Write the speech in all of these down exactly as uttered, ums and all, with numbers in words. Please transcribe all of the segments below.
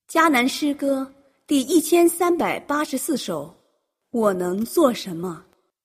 迦南诗歌第一千三百八十四首，我能做什么？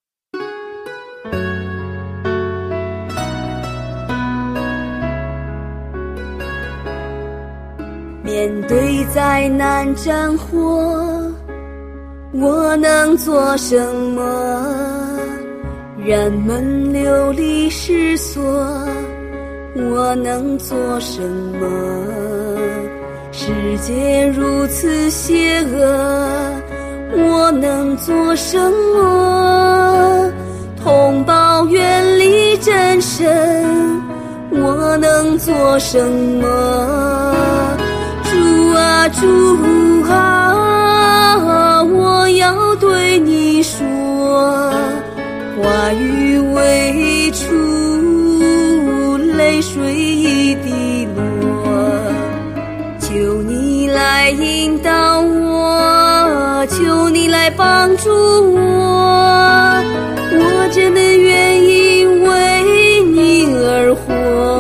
面对灾难战火，我能做什么？人们流离失所，我能做什么？世界如此邪恶，我能做什么？同胞远离战神，我能做什么？主啊主啊，我要对你说，话语未出，泪水已滴落，求你来引导我，求你来帮助我，我真的愿意为你而活。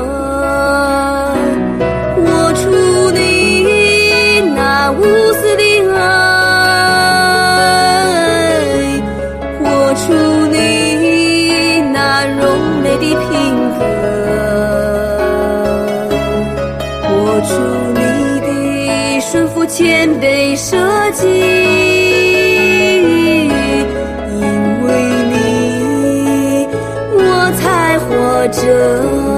活出你那无私的爱，活出你那柔美的品格，活出你顺服谦卑舍己，因为你我才活着。